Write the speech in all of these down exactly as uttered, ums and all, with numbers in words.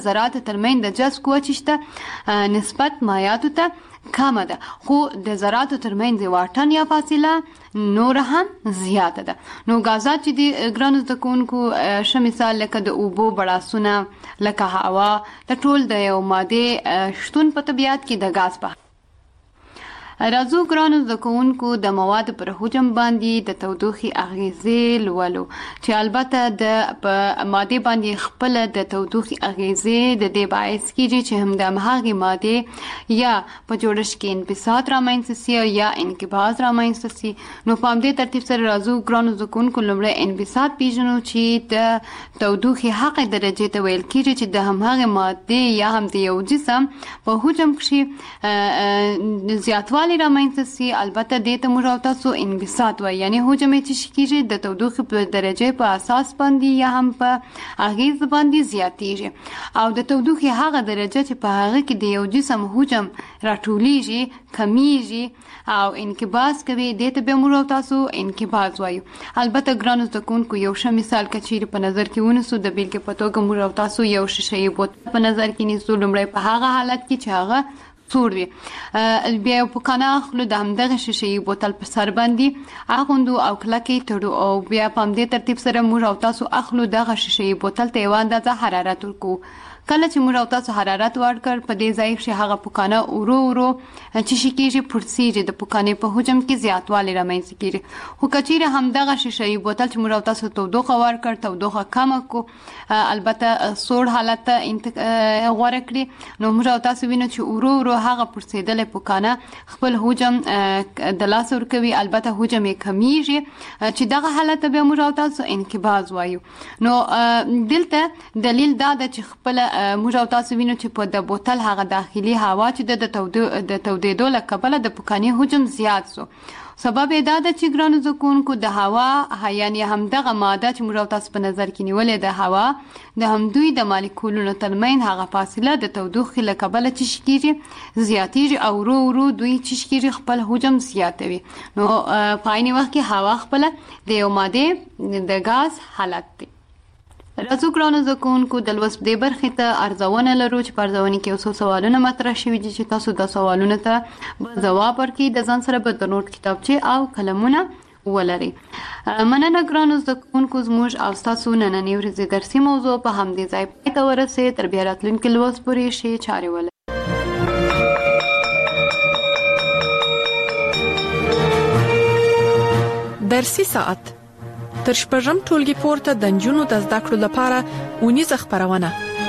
ذرات ترمن د جذب قوه چې شته نسبت مایعاتو ته کمه ده، خو د ذراتو ترمنځ واټن یا فاصله نور هم زیاته ده. نو غازات چې د ګرانو زده کوونکو ښه مثال لکه د اوبو بړاسونه لکه هوا د ټول د یو ماده شتون په طبیعت کې د غاز په راځو ګرانو زده کوونکو د مواد پر حجم باندې د تودوخې اغیزې لولو چې البته د په ماده باندې خپل د تودوخې اغیزې د دې باعث کیږي چې هم د هغه ماده یا په جوړښت کې انبساط رامنځته سي یا انقباض رامنځته سي. نو په همدې ترتیب سره راځو ګرانو زده کوونکو لومړی انبساط پیژنو چې د تودوخې هغه درجه ته ویل کیږي چې د هم هغه ماده یا هم د یو جسم په حجم کې زیاتوالی رامنځته سي. البته دې ته موږ او تاسو انبساط وایي، یعنی حجم چې کیږي د تودوخې په درجه په اساس باندې یا هم په اغیز باندې زیاتیږي، او د تودوخې هغه درجه چې په هغه کې د یو جسم حجم راټولیږي کمیږي او انقباض کوي دې ته به موږ او تاسو انقباض وایو. البته ګرانو زده کوونکو یو ښه مثال کچېرې په نظر کې ونیسو، د بیلګې په توګه موږ او تاسو یو شیشې بوتل په نظر کې نیسو. لومړی په هغه حالت کې چې هغه سور وي، بیا یو پوکانه اخلو، د همدغه شیشې بوتل په سر باندې اغوندو او کلکې تړو، او بیا په همدې ترتیب سره موږ او تاسو اخلو دغه شیشې بوتل ته یو اندازه حرارت ورکو. کله چې موږ او تاسو حرارت ورکړ په دې ځای کې هغه پوکانه ورو ورو چې شي کېږي پړسیږي، د پوکانې په حجم کې زیاتوالی رامنځته کېږي. خو کچېرې همدغه شیشې بوتل چې موږ او تاسو تودوخه ورکړ تودوخه کمه کو، البته سوړ حالت ته غوره کړي، نو موږ او تاسو وینو چې ورو ورو هغه پړسېدلې پوکانه خپل حجم د لاس ورکوي، البته حجم یې کمیږي چې دغه حالت ته به موږ او تاسو انقباض وایو. نو دلته دلیل دا ده چې خپل موږ او تاسو وینو چې په د بوتل هغه داخلي هوا چې د تودو د تودېدو له کبله د پوکانې حجم زیات سو. سبب یې دا ده چې ګرانو زده کوونکو د هوا یعنی همدغه ماده چې موږ او تاسو په نظر کې نیولې د هوا د همدوی د مالیکولونو ترمنځ هغه فاصله د تودوخې له کبله چې کېږي زیاتېږي او ورو ورو دوی چې کېږي خپل حجم زیاتوي. نو په عین وخت کې هوا خپله د یو ماده د غاز حالت دی. راځو ګرانو زده کوونکو د لوست دې برخې ته ارزونه لرو چې په ارزونې کې یو څو سوالونه مطرح شوي دي چې تاسو د سوالونو ته به ځواب ورکړئ، د ځان سره به د نوټ کتابچې او قلمونه ولرئ. مننه ګرانو زده کوونکو، زموږ او ستاسو نننۍ ورځې درسي موضوع په همدې ځای پای ته ورسېد. تر بیا راتلونکي لوست پورې ښې چارې ولرئ. درسي ساعت تر شپږم ټولګي پورته د نجونو د زده کړو لپاره اونیزه خپرونه.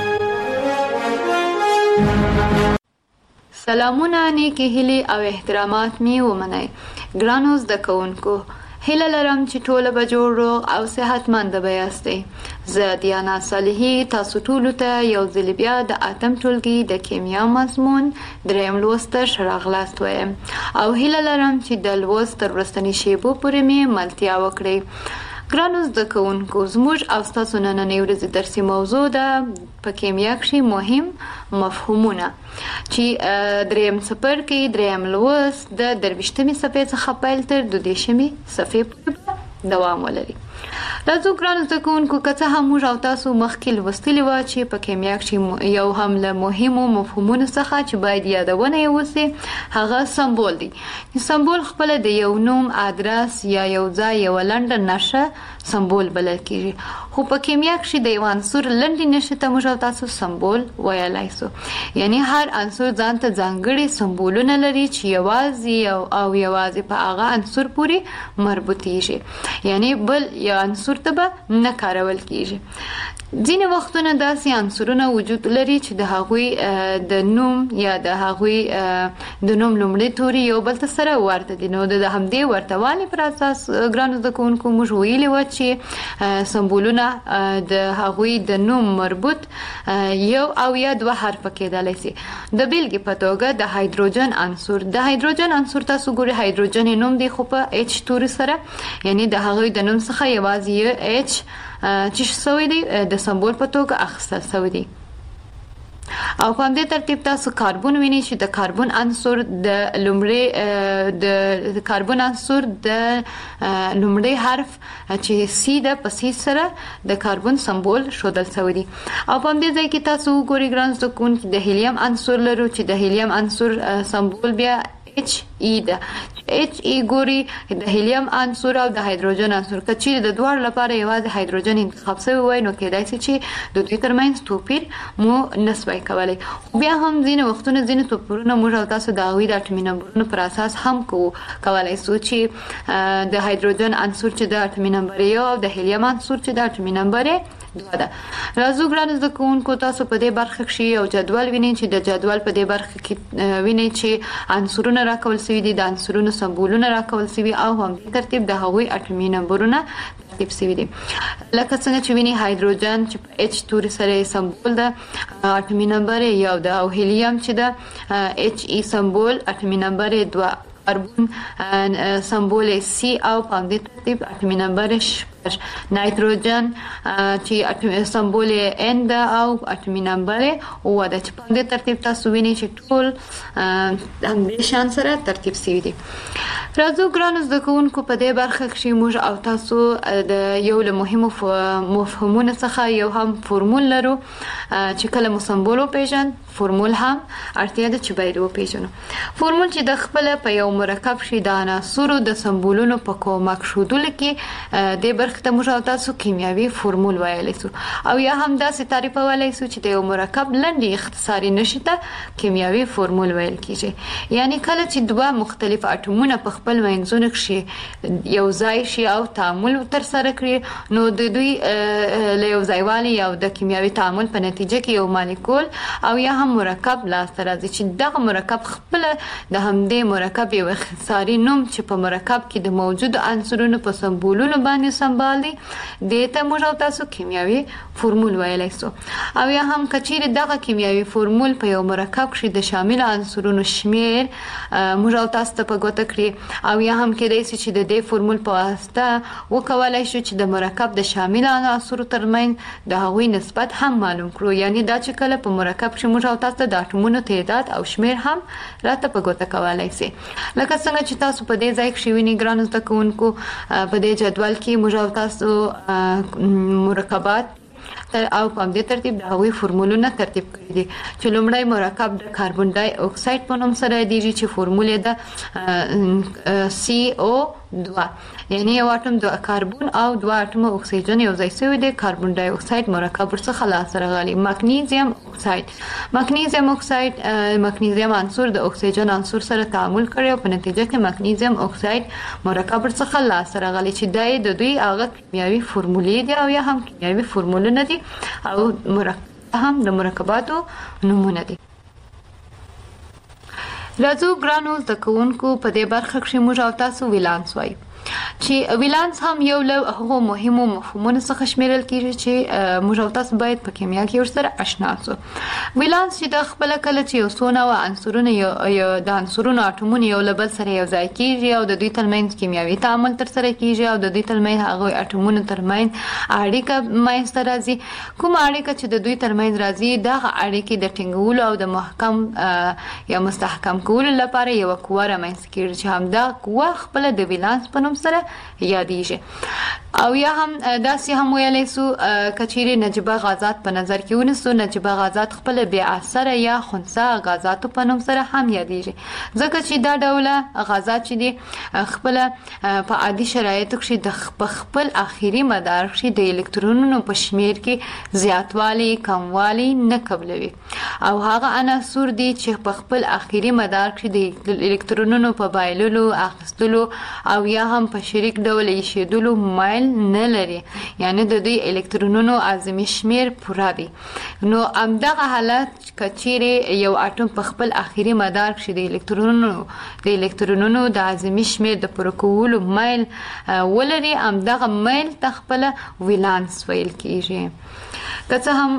سلامونه، نیکې هیلې او احترامات می ومنئ. ګرانو زده کوونکو، هیله لرم چې ټول به جوړ روغ او صحتمند به یاستئ. زه دیانا صالحي تاسو ټولو ته یو ځل بیا د اتم ټولګي د کیمیا مضمون دریم لوست ته ښه راغلاست وایم او هیله لرم چې د لوست تر وروستنۍ شیبو پورې مې ملتیا وکړئ. ګرانو زده کوونکو، زموږ او ستاسو نننۍ ورځې درسي موضوع ده په کیمیا کې مهم مفهومونه چې دریم څپرکی دریم لوست د درویشتمې صفحې څخه پیل تر دوه دېرشمې صفحې پورې دوام ولري. راځو ګرانو زده کوونکو، که څه هم موږ او تاسو مخکې لوستلي وه چې په کیمیا کې یو هم له مهمو مفهومونو څخه چې باید یادونه یې وسي هغه سمبول دی. سمبول خپله د یو نوم، ادرس یا یو ځای یوه لنډه نښه سمبول بلل کېږي، خو په کیمیا کې د یو عنصر لنډې نښې ته موږ او تاسو سمبول ویلی سو. یعنی هر عنصر ځان ته ځانګړي سمبولونه لري چې یوازې او یوازې په هغه عنصر پورې مربوطېږي، یعنی بل یو عنصر ته به نه کارول کېږي. ځینې وختونه داسې عنصرونه وجود لري چې د هغوی د نوم یا د هغوی د نوم لومړي توري یو بل ته سره ورته دي. نو د همدې ورتهوالي پر اساس ګرانو زده کوونکو موږ ویلي وه چې سمبولونه د هغوی د نوم مربوط یو او یا دوه حرفه کېدلی سي. د بیلګې په توګه د هایدروجن عنصر د هایدروجن عنصر تاسو ګورئ هایدروجن نوم دی خو په ایچ توري سره، یعنی د هغوی د نوم څخه یوازې یو ایچ چې شوی دی د سمبول په توګه اخیستل شوی دی. او په همدې ترتیب تاسو کاربن وینئ چې د کاربن عنصر د لومړي د کاربن عنصر د لومړي حرف چې سی د پسې سره د کاربن سمبول شودل شوی دی. او په همدې ځای کې تاسو وګورئ ګران زده کوونکي د هیلیم عنصر لرو چې د هیلیم عنصر سمبول بیا اچ ای ده. اچ ای ګوري د هیلیم عنصر او د هایدروجن عنصر کچې د دوه لپاره یوازې هایدروجن انتخاب شوی وای نو کېدای شي چې د دوی ترمنځ توپیر مو نسوي کولای. بیا هم ځینې وختونه ځینې توپیرونه موږ او تاسو د هغوی د اټومي نمبرونو پر اساس هم کوو کولای شو چې د هایدروجن عنصر چې د اټومي نمبر یو او د هیلیم عنصر چې د اټومي نمبر دوه ده. راځو ګران زده کوونکو تاسو په دې برخه کې یو جدول وینئ چې د جدول په دې برخه کې وینئ چې عنصرونه راکول شوي دي، د عنصرونو سمبولونه راکول شوي او هم ترتیب د هغوی اټومي نمبرونه ترتیب شوي دي. لکه څنګه چې وینئ هایدروجن چې په اچ توري سره سمبول ده اټومي نمبر یو ده او هیلیم چې ده اچ ای سمبول اټومي نمبر دوه، کاربن سمبول سی او په همدې ترتیب اټومي نمبر شپږ، نایتروجن چې اټومي سمبول ان ده او اټومي نمبر اووه ده چې په همدې ترتیب تاسو وینئ چې ټول همدې شان سره ترتیب شوي دي. راځو ګرانو زده کوونکو په دې برخه کې موږ او تاسو د یو له مهمو مفهومونو څخه یو هم فورمول لرو چې کله مو سمبول وپېژند فورمول هم اړتیا ده چې باید وپېژنو. فورمول چې د خپله په یو مرکب شي د عناصرو د سمبولونو په کومک ښودلو کې دې برخې ته موږ او تاسو کیمیاوي فورمول ویلی شو او یا هم داسې تعریفولی شو چې د یو مرکب لنډې اختصاري نښې ته کیمیاوي فورمول ویل کېږي. یعنی کله چې دوه مختلف اټومونه په خپل منځونو کې یو ځای شي او تعامل ترسره کړي نو د دوی له یو ځایوالي او د کیمیاوي تعامل په نتیجه کې یو مالیکول او یا هم مرکب لاسته راځي چې دغه مرکب خپله د همدې مرکب یو اختصاري نوم چې په مرکب کې د موجودو عنصرونو په سمبولونو باندې سمبال دي دې ته موږ او تاسو کیمیاوي فورمول ویلی شو. او یا هم که چیرې دغه کیمیاوي فورمول په یو مرکب کښې د شاملو عنصرونو شمیر موږ او تاسو ته په ګوته کړي او یا هم کېدای شي چې د دې فورمول په واسطه وکولی شو چې د مرکب د شاملو عناصرو ترمنځ د هغوی نسبت هم معلوم کړو. یعنی دا چې کله په مرکب کښې موږ او تاسو ته د اټومونو تعداد او شمیر هم راته په ګوته کولی شي. لکه څنګه چې تاسو په دې ځای کښې وینئ ګرانو زده کوونکو په دې جدول کې موږ او تاسو مرکبات او په همدې ترتیب د هغوی فورمولونه ترتیب کړي دي چې لومړی مرکب د کاربن ډای اکساید په نوم سره یادیږي چې فورمول یې ده سی او دوه، یعنی یو اټوم د کاربن او دوه اټومه اکسیجن یو ځای شوي دي. کاربن ډای اکساید مرکب ورڅخه لاسته راغلی. مګنیزیم اکساید مګنیزیم اکساید مګنیزیم عنصر د اکسیجن عنصر سره تعامل کړی او په نتیجه کې مګنیزیم اکساید مرکب ورڅخه لاسته راغلی چې دا د دوی هغه کیمیاوي فورمولې دي او یا هم کیمیاوي فورمولونه دي او مرکب هم د مرکباتو نومونه دي. راځو ګرانو زده کوونکو په دې برخه کښې موږ او تاسو ولانس وایو چې ولانس هم یو له هغو مهمو مفهومونو څخه شمیرل کېږي چې موږ او تاسو باید په کیمیا کې ورسره اشنا سو. ولانس چې د خپله کله چې یو څو نوع عنصرونه یو د عنصرونو اټومونه یو له بل سره یو ځای کېږي او د دوی ترمنځ کیمیاوي تعامل ترسره کېږي او د دوی ترمنځ هغوی اټومونو ترمنځ اړیکه منځته راځي. کومه اړیکه چې د دوی ترمنځ راځي دغه اړیکې د ټینګولو او د محکم یا مستحکم کولو لپاره یوه قوه رامنځته کېږي چې همدغه قوه خپله د ولانس په نوم سره یادیږي. او یا هم داسې هم ویلی سو که چیرې نجیبه غازات په نظر کې ونیسو نجیبه غازات خپله بې اثره یا خنثی غازاتو په نوم سره هم یادیږي ځکه چې دا ډوله غازات چې دي خپله په عادي شرایطو کښې په خپل اخري مدار کښې د الکترونونو په شمیر کې زیاتوالی کموالی نه قبلوي او هغه عناصر دي چې په خپل اخري مدار کښې د الکترونونو په بایللو اخیستلو او یا هم په شریک ډول ایښودلو مایل نه لري، یعنی د دوی الکترونونو اعظمي شمیر پوره دي. نو همدغه حالت که چیرې یو اټوم په خپل اخري مدار کښې د الکترونونو د الکترونونو د اعظمي شمیر د پوره کولو میل ولري همدغه میل ته خپله ولانس ویل کېږي. که څه هم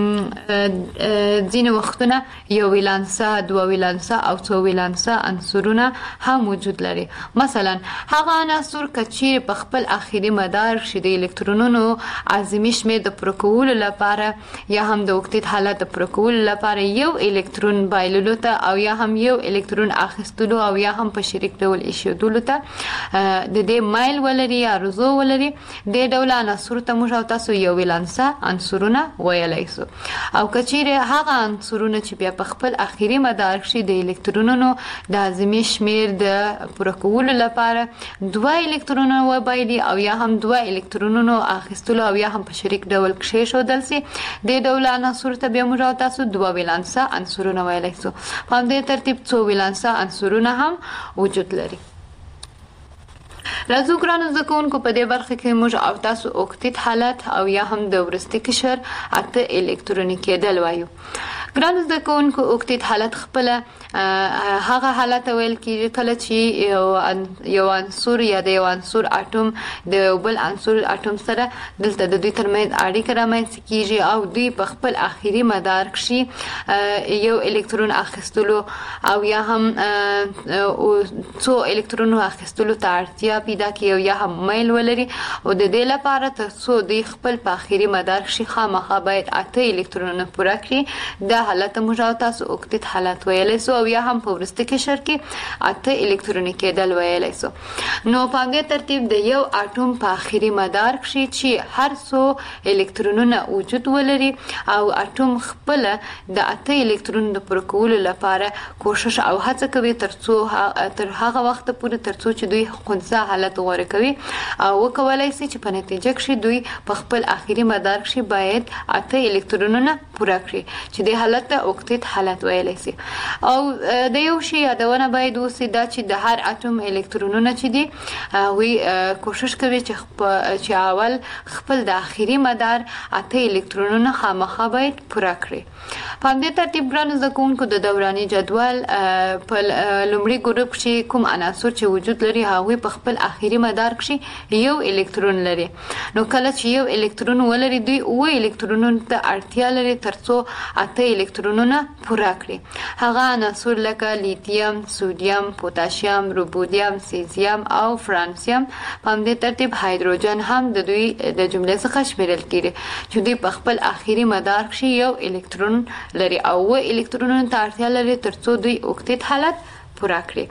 ځینې وختونه یو ویلانسه دوه ویلانسه او څو ویلانسه عنصرونه هم وجود لري. مثلا هغه عناصر کچیر په خپل اخیری مدار کې د الکترونونو اعظمي شمیر د پوره کولو لپاره یا هم د اوکتیت حالت د پوره کولو لپاره یو الکترون بایللو ته او یا هم یو الکترون اخیستلو او یا هم په شریک ډول ایښودلو ته د دې مایل ولري یا رزو ولري. د ډول عناصر ته موږ او تاسو یو ویلانسه عنصرونه ویلای شو. او کچیرې هغه عنصرونه چې بیا په خپل اخیری مدار کې د الکترونونو د اعظمي شمیر د پوره کولو لپاره دوه الکترونونه وبایلي او یا هم دوه الکترونونو اخیستلو او یا هم په شریک ډول کېښودل شي. د ډول عناصر ته بیا موږ او تاسو دوه ویلانسه عنصرونه ویلای شو. په همدې ترتیب څو ویلانسه عنصرونه هم وجود لري. راځو ګرانو زده کوونکو په دې برخه کې موږ او تاسو اوکتیت حالت او یا هم د وروستي قشر اته الکتروني کېدل وایو. ګرانو زده کوونکو اوکتیت حالت خپل هغه حالت ویل کېږي کله چې یو یو عنصر یا د یو عنصر اټوم د بل عنصر اټوم سره دلته د دوی ترمنځ اړیکه رامنځته کیږي او دوی په خپل اخیری مدار کې یو الکترون اخیستلو او یا هم څو الکترونو اخیستلو ته اړتیا پیدا کوي او یا هم میل ولري او د دې لپاره تر څو دوی خپل په اخیری مدار کې خامخا باید اته الکترونونه پوره کړي. دا حالت موږ او تاسو اوکتیت حالت ویلی سو او یا هم په وروستي قشر کې اته الکتروني کېدل ویلی سو. نو په همدې ترتیب د یو اټوم په اخیری مدار کې چې هر څو الکترونونه وجود ولري او اټوم خپل د اته الکترونو د پوره کولو لپاره کوشش او هڅه کوي تر څو تر هغه وخت پورې تر څو چې دوی خنثی حالت غوره کوي او وکولای شي چې په نتیجه کې دوی په خپل اخیری مدار کې باید اته الکترونونه پوره کړي چې د حالت اوکتیت حالت ویلی شي. او د یو شی یادونه باید وشي دا چې د هر اټوم الکترونونه چې دي وی کوشش کوي چې چې اول خپل د اخیری مدار اته الکترونونه خامخا باید پوره کړي. په همدې ترتیب ګرانو زده کوونکو د دوراني جدول په لومړي ګروپ کې کوم عناصر چې وجود لري هغوی په خپل اخیری مدار کې یو الکترون لري. نو کله چې یو الکترون ولري دوی اوه الکترونونو ته اړتیا لري تر څو اته الکترونونه پوره کړي. هغه عناصر لکه لیتیم، سودیم، پوتاشیم، روبودیم، سیزیم او فرانسیم. په همدې ترتیب هایدروجن هم د دوی د جملې څخه شمیرل کیږي چې دوی په خپل اخیری مدار کې یو الکترون لري او اوه الکترونونو ته اړتیا لري تر څو دوی اوکتیت حالت پوره کړي.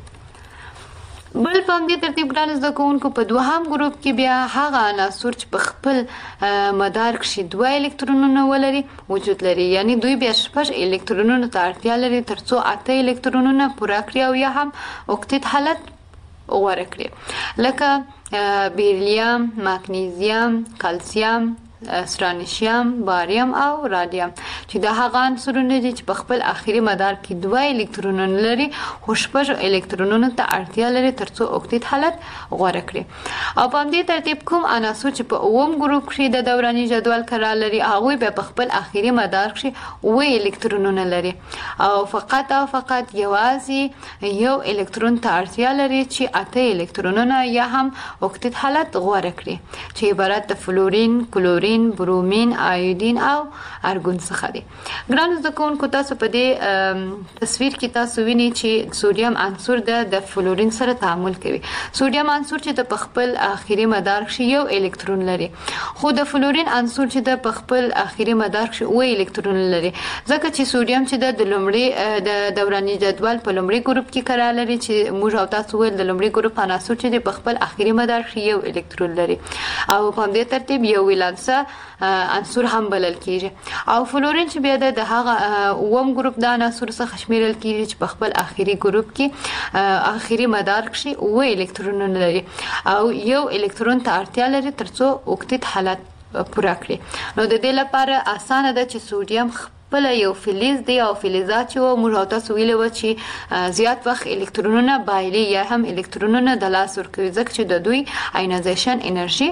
بل په همدې ترتیب ګرانو زده کوونکو په دوهم ګروپ کې بیا هغه عناصر چې په خپل مدار کې دوه الکترونونه ولري وجود لري. یعنی دوی بیا شپږ الکترونونو ته اړتیا لري تر څو اته الکترونونه پوره کړي او یا هم اوکتیت حالت غوره کړي. لکه بیریلیم، مګنیزیم، کلسیم، استرانیشیم، باریم او رادیم چې د هغه عنصرونه دي چې په خپل اخیری مدار کې دوه الکترونونه لري خو شپږ الکترونونو ته اړتیا لري تر څو اوکتیت حالت غوره کړي. او په همدې ترتیب کوم عناصر چې په اووم ګروپ کې د دوراني جدول قرار لري هغوی به په خپل اخیری مدار کې اوه الکترونونه لري او فقط او فقط یوازې یو الکترون ته اړتیا لري چې اته الکترونونه یا هم اوکتیت حالت غوره کړي چې عبارت د فلورین، کلورین، برومین، آیودین او ارګون څخه دي. ګرانو زده کوونکو تاسو په دې تصویر کې تاسو وینئ چې سودیم عنصر د فلورین سره تعامل کوي. سودیم عنصر چې د خپل اخیری مدار کې یو الکترون لري خو د فلورین عنصر چې د خپل اخیری مدار کې اوه الکترون لري ځکه چې سودیم چې د لومړي د دوراني جدول په لومړي ګروپ کې قرار لري چې موږ او تاسو ول د لومړي ګروپ عناصر چې د خپل اخیری مدار کې یو الکترون لري او په همدې ترتیب یو ویلانسه عنصر هم بلل کیږي. او فلورین چې بیا د هغه اووم ګروپ د عناصر څخه شمیرل کیږي چې په خپل اخیری ګروپ کې اخیری مدار کې اوه الکترونونه لري او یو الکترون ته اړتیا لري تر څو اوکتیت حالت پوره کړي. نو د دې لپاره اسانه ده چې سودیم بل یو فلز دی او فلزات چې موږ او تاسو ویلو چې زیات وخت الکترونونه بایلي یا هم الکترونونه د لاس ورکوي ځکه چې د دوی آینایزیشن انرژي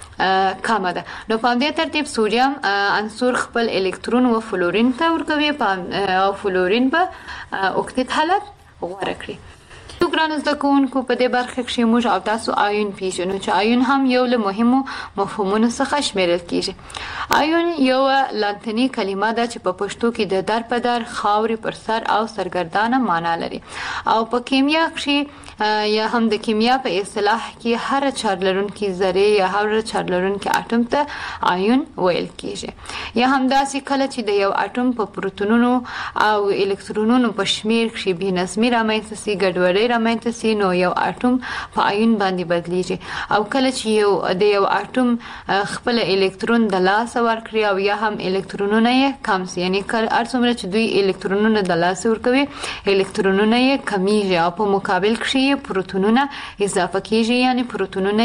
کمه ده. نو په دې ترتیب سودیم عنصر خپل الکترون و فلورین ته ورکوي او فلورین به اوکتیت حالت غوره کړي. ګران زده کوونکو په دې برخه کې موږ او تاسو آیون پیژنو چې آیون هم یو له مهمو مفهومونو څخه شمیرل کیږي. آیون یو لاتینی کلمه ده چې په پښتو کې د در په در، خاورې پر سر او سرګردانه معنا لري او په کیمیا کې یا هم د کیمیا په اصطلاح کې هر چارج لرونکي ذره یا هر چارج لرونکي اټوم ته آیون ویل کیږي. یا هم داسې کله چې د یو اټوم په پروتونونو او الکترونونو په شمیر کې بې نظمي رامنځته سي، ګډوډي رامنځته سي، نو یو اټوم په آیون باندې بدلیږي. او کله چې یو د یو اټوم خپل الکترون د لاسه ورکړي او یا هم الکترونونه یې کم سي، یعنی کله ارڅومره چې دوی الکترونونه د لاسه ورکوي الکترونونه یې کمیږي او په مقابل کې پروتونونه اضافه کیږي، یعنی پروتونونه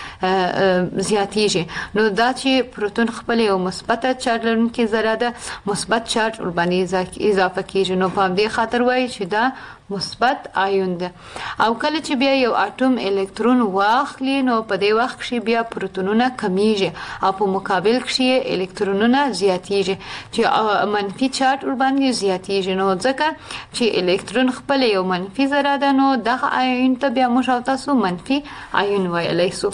یې زیاتیږي. نو دا چې پروتون خپل یو مثبت چارج لرونکي ذره ده، مثبت چارج ور باندې اضافه کیږي، نو په دې خاطر وایي چې دا مثبت آیون ده. او کله چې بیا یو اټوم الکترون واخلي نو په دې وخت کې بیا پروتونونه کمیږي او په مقابل کې الکترونونه زیاتیږي چې منفي چارج ور باندې زیاتیږي. نو ځکه چې الکترون خپل یو منفي ذره ده نو دغه آیون ته بیا موږ تاسو منفي آیون ویلی سو.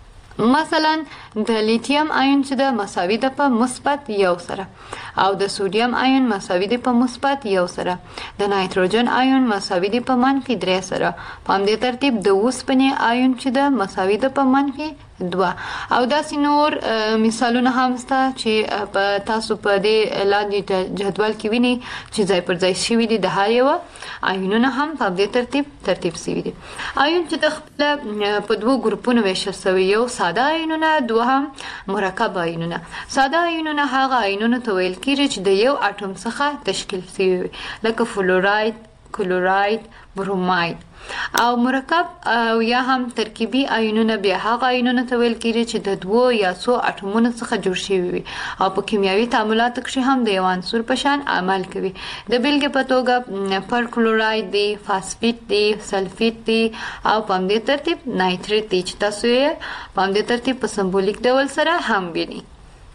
مثلا د لیتیم آیون چې د مساوي ده په مثبت یو سره، او د سودیم آیون مساوي ده په مثبت یو سره، د نایتروجن آیون مساوي ده په منفي درې سره. په همدې ترتیب د اوسپنې آیون چې ده مساوي ده په منفي دوه. او داسې نور مثالونه هم شته چې په تاسو په دې لاندې جدول کې ویني چې ځای پر ځای شوي دي د هر یو آیونونه هم په دې ترتیب ترتیب شوي دي. آیون چې د خپل په دوه ګروپونو ویشل شوی، یو ساده آیونونه، دوهم مرکب آیونونه. ساده آیونونه هغه آیونونه ته ویل کیږي چې د یو اټوم څخه تشکیل شوی لکه فلوراید، کلوراید، بروماید. او مرکب او یا هم ترکیبي آیونونه بیا هغه آیونونه ته ویل کیږي چې د دوو یا څو اټومونو څخه جوړ شوي وي او په کیمیاوي تعاملاتو کې هم د یو عنصر په شان عمل کوي. د بیلګې په توګه پرکلوراید دی، فاسفیت دی، سلفیت دی او په همدې ترتیب نایتریت دی چې تاسو یې په همدې ترتیب په سمبولیک ډول سره هم وینئ.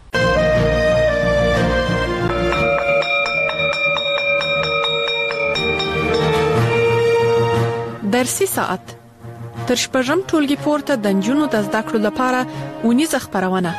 درسي ساعت تر شپږم ټولګي پورته د نجونو د زده کړو لپاره اونیزه خبرونه.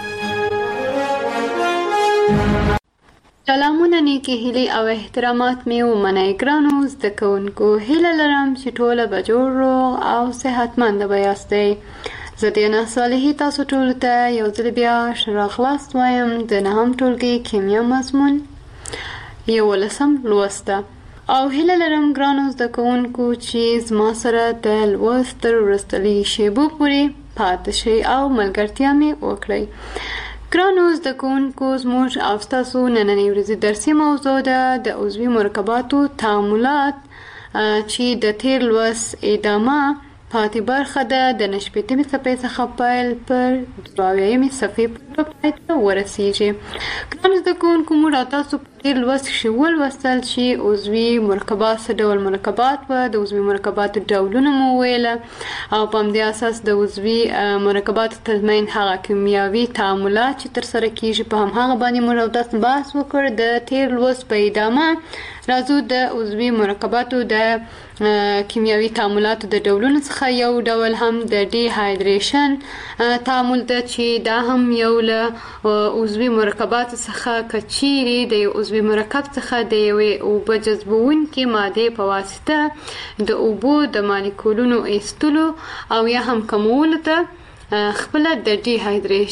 سلامونه، نیکی هیلې او احترامات مې ومنئ. ګرانو زده کوونکو، هیله لرم چې ټوله به جوړ، روغ او صحتمند به یاستئ. زه دینا صالحي تاسو ټولو ته یو ځل بیا ښه راغلاست وایم د نهم ټولګي کیمیا مضمون یولسم لوسته. او هیله لرم ګرانو زده کوونکو چې زما سره د لوست تر وروستلي شیبو پورې پاتې شئ او ملګرتیا مې وکړئ. ګرانو زده کوونکو، زموږ او ستاسو نننۍ ورځې درسي موضوع ده د عضوي مرکباتو تعاملات چې د تیر لوست ادامه پاتې برخه ده د نشپېتمې صفحې څخه پیل پر دوه اویایمې صفحې پورې پای ته ورسیږي. ګرانو زده کوونکو، موږ او تاسو په تیر لوست کې ولوستل چې عضوي مرکبات څه ډول مرکبات وه، د عضوي مرکباتو ډولونه مو وویله او په همدې اساس د عضوي مرکباتو ترمنځ هغه کیمیاوي تعاملات چې ترسره کیږي په همهغه باندې موږ او تاسو بحث وکړ. د تیر لوست په ادامه راځو د عضوي مرکباتو د کیمیاوي تعاملاتو د ډولونو څخه یو ډول هم د ډي هایدریشن تعامل ده چې دا هم یو له عضوي مرکباتو څخه کچيري د یو عضوي مرکب څخه د یوې اوبه جذبونکې مادې په واسطه د اوبو د مالیکولونو ایستلو او یا هم کمولو ته خپله د ډي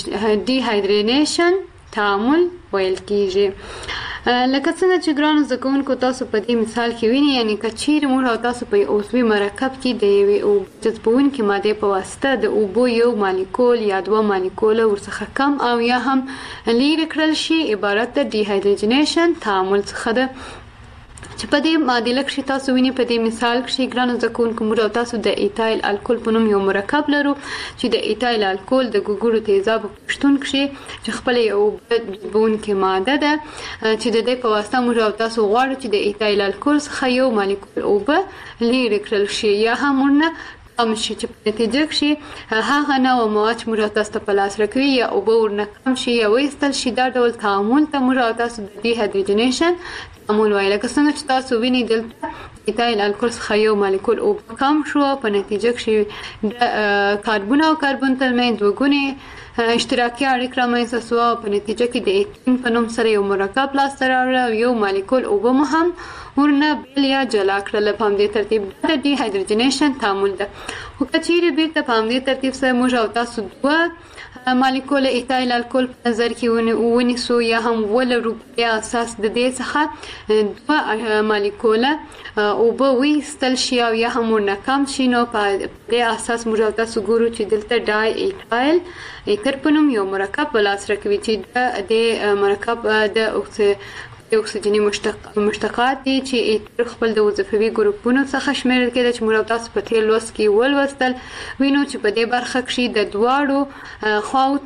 هایدرینیشن تعامل ویل کیږي. لکه څنګه چې ګرانو زده کوونکو تاسو په دې مثال کې وینئ، یعنی که چیرې موږ او تاسو په عضوي مرکب کې د یوې اوبو جذبونکې مادې په واسطه د اوبو یو مالیکول یا دوه مالیکوله ورڅخه کم او یا هم لیرې کړل شي، عبارت د ډي هایدروجنیشن تعامل څخه ده چې په دې معادله کې تاسو وینئ. په دې مثال کې ګرانو زده کوونکو، موږ او تاسو د ایتایل الکول په نوم یو مرکب لرو چې د ایتایل الکول د ګوګړو تیزابو په شتون کې چې خپل یو جذبونکې ماده ده چې د دې په واسطه موږ او تاسو غواړو چې د ایتایل الکول څخه یو مالیکول اوبه لیرې کړل شي یا هم ورنه کم شي، چې په نتیجه کې هغه نوع مواد چې موږ تاسو ته په لاس راکوي یا اوبه ورنه کم شي یا وایستل شي. دا ډول تعامل ته موږ تاسو د ډي هایدروجنیشن تعامل وایي. لکه څنګه چې تاسو وینئ دلته ایتایل الکول څخه یو مالیکول او کم شو، په نتیجه کې د کاربن او کاربن ترمنځ دوه ګونې اشتراکي اړیکه رامنځته شوه، په نتیجه کې د ایتین په نوم سره یو مرکب لاسته راوړ او یو مالیکول اوبه مو هم ورنه بل یا جلا کړل. په همدې ترتیب د ډي هایدروجنیشن تعامل ده. خو که چیرې بیرته په همدې ترتیب سره موږ او تاسو دوه مالیکول ایتایل الکول په نظر کې ونیسو یا هم ولرو، په اساس د دې څخه دوه مالیکول اوبه ویستل شي او یا هم ورنه کم شي، نو په دې اساس موږ او تاسو ګورو چې دلته ډای ایتایل ایتر په نوم یو مرکب په لاس راکوي چې د مرکب د د اکسیجني مشتقات دي چې خپل د وظیفوي ګروپونو څخه شمیرل کېده چې موږ تاسو په تیر لوست کې ولوستل. وینو چې په دې برخه کې د دواړو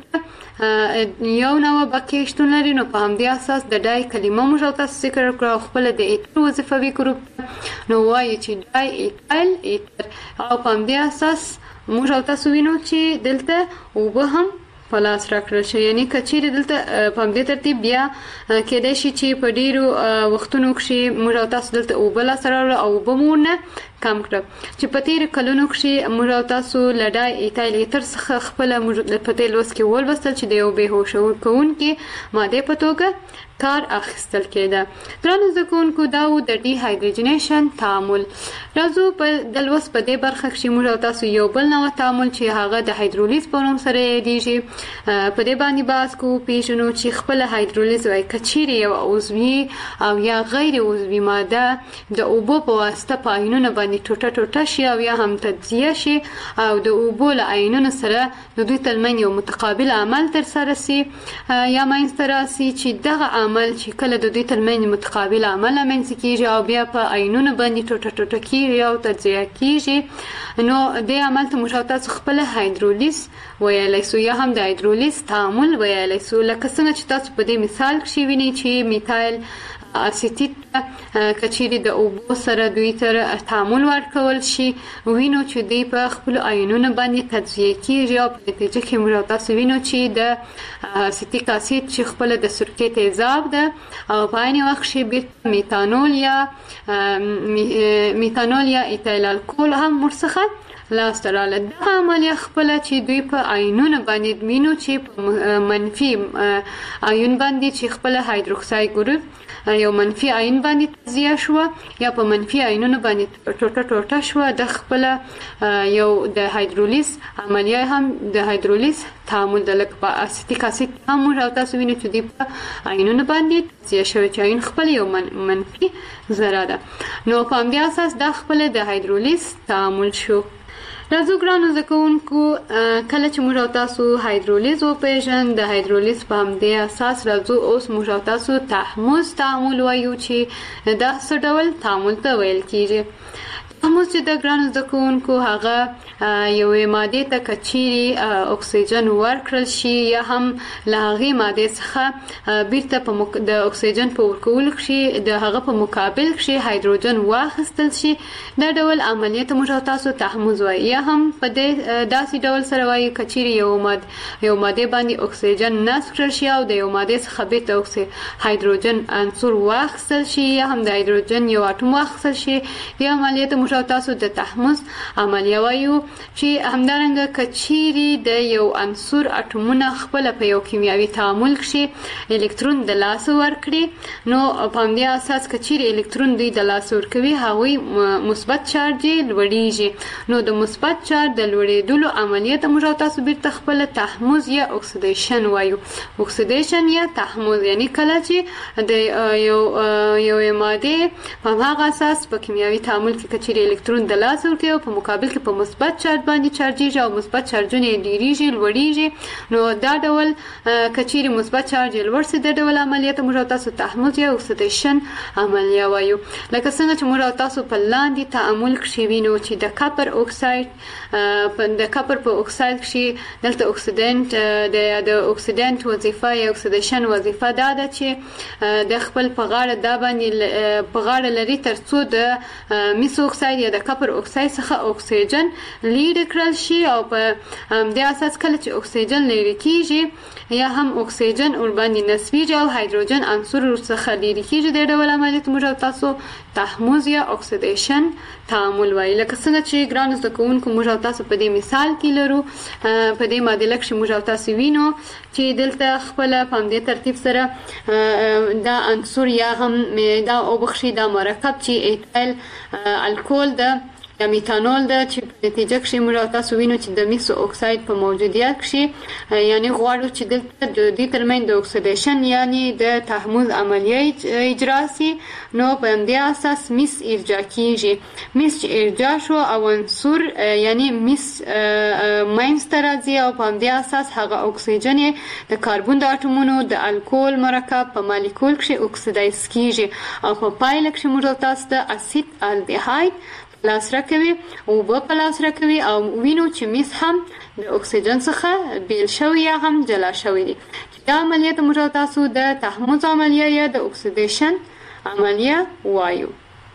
خواو یو نوع بقیه شتون لري، نو په همدې اساس د ډای کلمه موږ تاسو ذکر کړو خپل د ایتر وظیفوي ګروپ، نو وایي چې ډای ایتایل ایتر، او په همدې اساس موږ تاسو وینو چې دلته اوبه هم پلاس راکړل شي. یعنی کچېره دلته په دې ترتیب بیا کېدای شي چې په ډیرو وختونو کې موږ تاسو دلته او بل سره او بمونه کم کړ چې په تیر کلونو کې موږ تاسو لډای ایتایل ایتر څخه خپل موږ په تیر لوس کې ولوستل چې د یو به هوش کون کې ماده په توګه کار اخیستل کېده. ګرانو زده کوونکو دا و د ډي هایدروجنیشن تعامل. راځو په د لوس په دې برخه کې موږ تاسو یو بل نوع تعامل چې هغه د هایدرولیز په نوم سره یادېږي په دې باندې باس کو پیژنو چې خپل هایدرولیز وايي کچيري یو عضوي او یا غیر عضوي ماده د اوبو په واسطه په عینونو باندې ټوټه ټوټه شي او یا هم تجزیه شي او د اوبو له عینونو سره د دوی ترمنځ یو متقابل عمل تر سره سي یا منځته راسي چې دغه عمل چې کله د دوی ترمنځ متقابل عمل منځ کیږي او بیا په عینونو باندې ټوټه ټوټه کیږي او تجزیه کیږي، نو د عمل ته مشابهت خپل هایدرولیز ویلای سو یا هم د هایدرولیز تعامل ویلای سو. لکه څنګه چې تاسو په دې مثال کې وینئ چې میتایل اسیتیت کچيري د اوبو سره دوی تر تعامل ورکول شي، وینو چې دوی په خپل عینونو باندې تجزیه کیږي او په نتیجه کې موږ تاسو وینو چې د اسیتیک اسید چې خپل د سرکې تیزاب ده او په عین وخت کې میتانول یا میتانول یا ایتایل الکول هم ورڅخه لاستراله. د عملیه خپل چې دوی په عینونو باندې وینو چې په منفي عین باندې چې خپل هایدروکساید ګروپ یو منفي عین باندې تجزیه شو یا په منفي عینونو باندې ټوټه ټوټه شو، د خپل یو د هایدرولیز عملیه هم د هایدرولیز تعامل د لک په اسیتیک اسید هم او تاسو وینئ چې دی په عینونو باندې تجزیه شوی چې عین خپل یو من منفي ذره ده، نو په همدې اساس د خپل د هایدرولیز تعامل شو. راځو ګرانو زده کوونکو کله چې موږ تاسو هایدرولیز وپېژن د هایدرولیز په همدې اساس راځو اوس موږ تاسو تحمض تعامل وایو چې دا څه ډول تعامل ته ویل کیږي. تحمض چې د ګرانو زده کوونکو هغه یوې ماده ته کچيري اکسیجن ورکړل شي یا هم له هغې ماده څخه بیرته په د اکسیجن په ورکول کې د هغه په مقابل کې هایدروجن واخیستل شي، دا ډول عملیات موږ تاسو تحمض وایي. یا هم په دې داسې ډول سره وایي کچيري یو ماده یو ماده باندې اکسیجن نصب کړل شي او د یو ماده څخه بیرته اکسیجن هایدروجن عنصر واخیستل شي یا هم د هایدروجن یو اټوم واخیستل شي، یا عملیات موږ تاسو د تحمض عملیه وایو چې همدارنګه کچيري د یو عنصر اټومونه خپل په یو کیمیاوي تعامل کې الکترون د لاس ورکړي، نو په همدې اساس کچيري الکترون دوی د لاس ورکوي هغوی مثبت چارج لوړیږي، نو د مثبت چارج د لوړېدلو عملیه موږ تاسو بیرته خپل تحمض یا اکسیدیشن وایو. اکسیدیشن یا تحمض یعنی کله چې د یو یو ماده په هغه اساس په کیمیاوي تعامل کې کچيري الکترون د لاس ورکوي او په مقابل کې په مثبت چارج باندې چارجیږي او مثبت چارجونه ډیریږي لوړیږي، نو دا ډول کچيري مثبت چارج لوړ سي د ډول عملیات موږ تاسو تحمض یا اکسیدیشن عملیه وایو. لکه څنګه چې موږ تاسو په لاندې تعامل کې وینو چې د کاپر اکساید په د کاپر په اکساید کې دلته اکسیدنت د د اکسیدنت وظیفه یا اکسیدیشن وظیفه دا ده چې د خپل په غاړه دا باندې په غاړه لري ترڅو د میثو اکساید اکساید یا د کپر اکساید څخه اکسیجن لیرې کړل شي او په دې اساس کله چې اکسیجن لیرې کیږي یا هم اکسیجن ور باندې نسبیږي او هایدروجن عنصر ورڅخه لیرې کیږي د ډول عملیات موږ تاسو تحمض یا اکسیدیشن تعامل وایي. لکه څنګه چې ګران زده کوونکو موږ تاسو په دې مثال کې لرو په دې معادله کې موږ تاسو وینو چې دلته خپل په دې ترتیب سره دا عنصر یا هم دا او بخشي دا مرکب چې ایتایل الکول د یا میتانول د چې په نتیجه کې موږ تاسو وینو چې د میثو اکساید په موجودیت کې یعنی غواړو چې دلته د دې ترمن د اکسیدیشن یعنی د تحمض عملیه اجرا سي نو په دې اساس میث ارجاع کیږي. میث ارجاع شو او عنصر یعنی میث ماینس ترازی او په دې اساس هغه اکسیجن د کاربن د اټومونو د الکول مرکب په مالیکول کې اکسیدایز کیږي او په پایله کې موږ تاسو د اسید الډیهاید لاس راکوي او په پلاس راکوي او وینو چې میث هم د اکسیجن څخه بیل شوی یا هم جلا شوی دی. دا عملیه موږ تاسو د تحمض عملیه یا د اکسیدیشن عملیه وایو.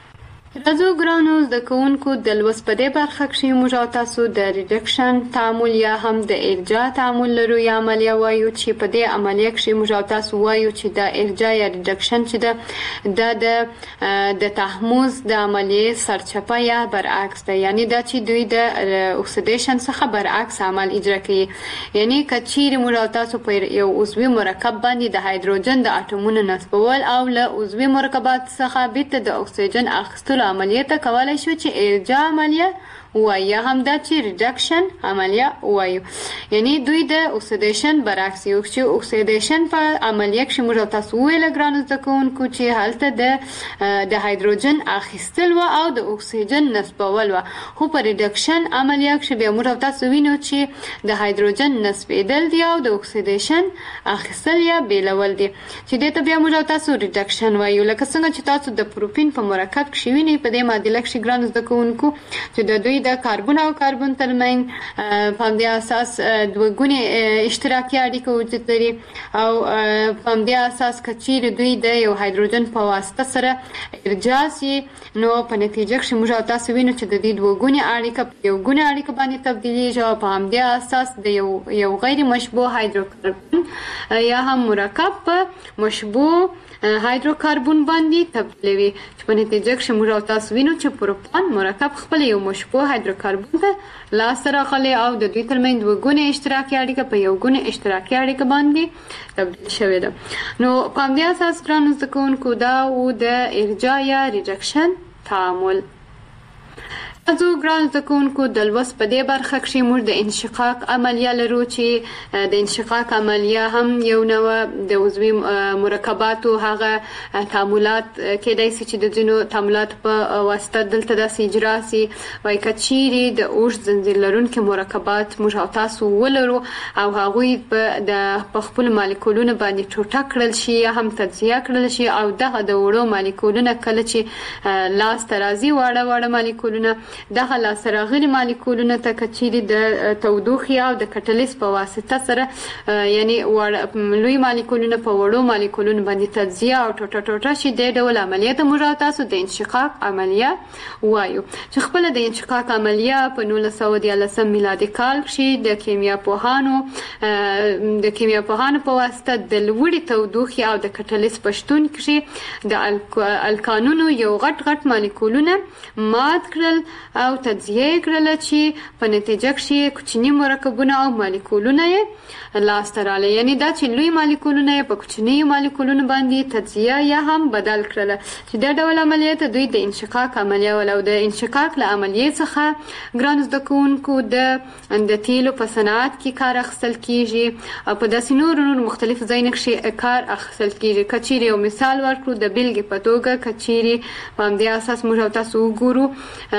راځو ګرانو زده کوونکو د لوست په دې برخه کې موږ تاسو د ریډکشن تعامل یا هم د ارجاع تعامل لرو یا عملیه وایو چې په دې عملیه کې موږ تاسو وایو چې د ارجاع یا ریډکشن چې د د د تحمض د عملیه سرچپه یا برعکس ده یعنی دا چې دوی د اکسیدیشن څخه برعکس عمل اجرا کوي. یعنی کچیر موږ تاسو په یو عضوي مرکب باندې د هایدروجن د اټومونو نسبول او له عضوي مرکبات څخه بیت د اکسیجن اخیستلو عملیه ته کولای شو چې ارجاع عملیه وایي هم دا چې ریډکشن عملیه وایي. یعنی دوی د اکسیدیشن برعکس یو چې اکسیدیشن په عملیه کې موږ تاسو ویل ګران زده کوونکو چې هلته د د هایدروجن اخیستل و او د اکسیجن نسبول و خو په ریډکشن عملیه کې به موږ تاسو وینو چې د هایدروجن نسبیدل دی او د اکسیدیشن اخیستل یا بیلول دی چې دې ته بیا موږ تاسو ریډکشن وایو. لکه څنګه چې تاسو د پروپین په مرکب کې وینئ په دې معادله کې ګران زده کوونکو چې د دوی د کاربن او کاربن ترمن په دې اساس دوه ګونې اشتراکي اړیکه وجود لري او په دې اساس کچیر دوی د یو هایدروجن په واسطه سره ارجاع سي نو په نتیجه کې موږ تاسو وینو چې د دې دوه ګونې اړیکه په یو ګونې اړیکه باندې تبدیلېږي او په دې اساس د یو یو غیر مشبوه هایدروکربن یا هم مرکب په مشبوه هایدروکاربن باندې تبدیلوي چې په نتیجه کې موږ تاسو وینو چې پروپان مرکب خپل یو مشبوه هایدروکاربن ته لاس راغلی او د دوی ترمنځ دوه ګونې اشتراکي اړیکه په یو ګونې اشتراکي اړیکه باندې تبدیل شوې ده. نو په دې اساس ګران زده کوونکو دا و د ارجاع یا ریډکشن تعامل. تاسو ګران زده کوونکو د لوست په دې برخه کې موږ د انشقاق عملیه لرو چې د انشقاق عملیه هم یو نوع د عضوي مرکباتو هغه تعاملات کېدای شي چې د ځینو تعاملات په واسطه دلته داسې اجرا سي وایي که چیرې د اوږد زنځیر لرونکي مرکبات موږ تاسو ولرو او هغوی په خپلو مالیکولونو باندې ټوټه کړل شي یا هم تجزیه کړل شي او دغه د وړو مالیکولونه کله چې لاس ته راځي واړه واړه مالیکولونه دغه لاسته راغلي مالیکولونه ته کچیرې د تودوخې او د کټلیس په واسطه سره یعنی لوی مالیکولونه په وړو مالیکولونو باندې تجزیه او ټوټه ټوټه شي د ډول عملیه ته موږ تاسو د انشقاق عملیه وایو چې خپل د انشقاق عملیه په نولس سوه دیارلسم میلادي کال کې د کیمیا پوهانو د کیمیا پوهانو په واسطه د لوړې تودوخې او د کټلیس په شتون کې د الکانونو یو غټ غټ مالیکولونه مات کړل او تجزیه کړل چې په نتیجه کې کوچني مرکبونه او مالیکولونه یې لاسته راغلي. یعنی دا چې لوی مالیکولونه یې په کوچني مالیکولونو باندې تجزیه یا هم بدل کړل چې دا ډول عملیات دوی د انشقاق عملیه ولو د انشقاق له عملیې څخه ګران زده کوونکو د د تیلو په صنعت کې کار اخیستل کیږي او په داسې نورو نور مختلف ځایونو کې کار اخیستل کیږي. کچیرې یو مثال ورکړو د بیلګې په توګه کچیرې په همدې اساس موږ تاسو وګورو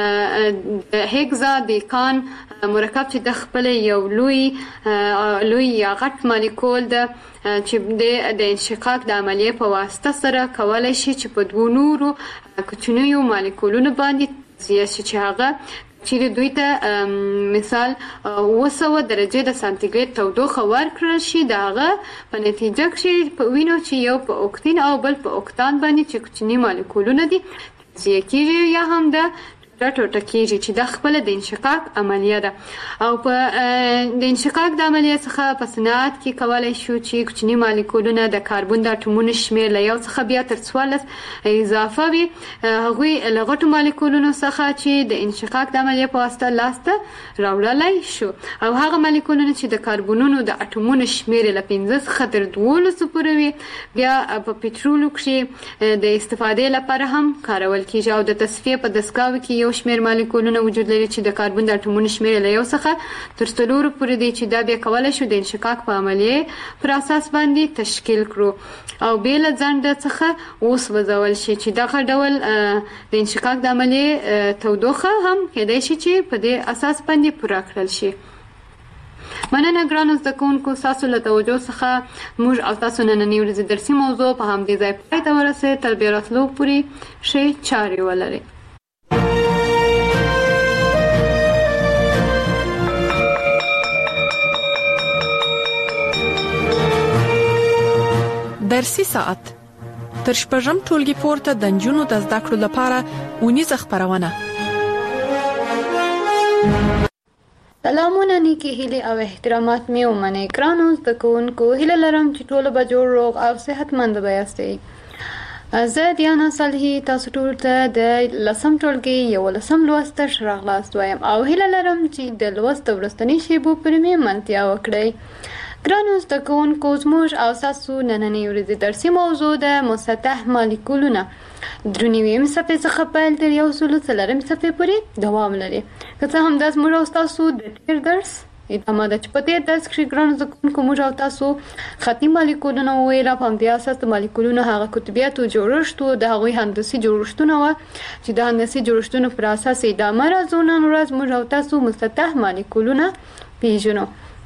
د هیګزا دیکان مرکب چې د خپل یو لوی لوی یا غټ مالیکول د چې د انشقاق د عملیې په واسطه سره کولای شي چې په دوه نورو کوچنیو مالیکولونو باندې تجزیه شي چې هغه چې دوی ته مثال اوه سوه درجې د سانتیګریډ تودوخه ورکړل شي د هغه په نتیجه کې په وینو چې یو په اوکتین او بل په اوکتان باندې چې کوچني مالیکولونه دي تجزیه کیږي یا هم د ټوټه کېږي چې دا خپله د انشقاق عملیه ده. او په د انشقاق د عملیې څخه په صنعت کې کولی شو چې کوچني مالیکولونه د کاربن د اټومونو شمېر له یو څخه بیا تر څوارلس اضافه وي، هغوی له غټو مالیکولونو څخه چې د انشقاق د عملیې په واسطه لاسته راوړلی شو. او هغه مالیکولونه چې د کاربنونو د اټومونو شمېر له پنځه څخه تر دولسو پورې وي بیا په پټرولو کې د استفادې لپاره هم کارول کېږي. او د تصفیې په دستګاو کې یو شمېر مالیکولونه وجود لري چې د کاربن د اټومونو شمېر له یو څخه تر څلورو پورې دی چې دا بیا کولی شو د انشقاق په عملیې پر اساس باندې تشکیل کړو او بې له ځنډ څخه وسوځول شي چې دغه ډول د انشقاق د عملیې تودوخه هم کېدای شي چې په دې اساس باندې پوره کړل شي. مننه ګرانو زده کوونکو، ستاسو له توجه څخه موږ او تاسو نننۍ ورځې درسي موضوع په همدې ځای پای ته ورسېد. تر بیا راتلو پورې ښې چارې ولرئ. درسي ساعت تر شپږم ټولګي پورته د نجونو د زده کړو لپاره اونیزه خپرونه. سلامونه، نیکی هیلې او احترامات مې ومنئ. ګرانو زده کوونکو، هیله لرم چې ټوله به جوړ روغ او صحتمند به یاستئ. زه دیانا صالحي تاسو ټول ته د لسم ټولګي یولسم لوست ته ښه راغلاست وایم او هیله لرم چې د لوست د وروستنۍ شیبو پورې مې منتیا وکړئ. ګرانو زده کوونکو، زموږ او ستاسو نننۍ ورځې درسي موضوع د مسطح مالیکولونه درې نوي صفحې څخه پیل تر یو سل څلورمې صفحې پورې دوام لري. که څه هم دا زموږ او ستاسو د تېر درس ادامه ده چې په تېر درس کښې ګرانو زده کوونکو موږ او تاسو خطي مالیکولونه وویل. په همدې اساس د مالیکولونو هغه قطبیت او جوړښت و، د هغوی هندسي جوړښتونه وه چې د هندسي جوړښتونو پر اساس ادامه راځو. نن ورځ موږ او تاسو مسطح مالیکولونه پیژنو.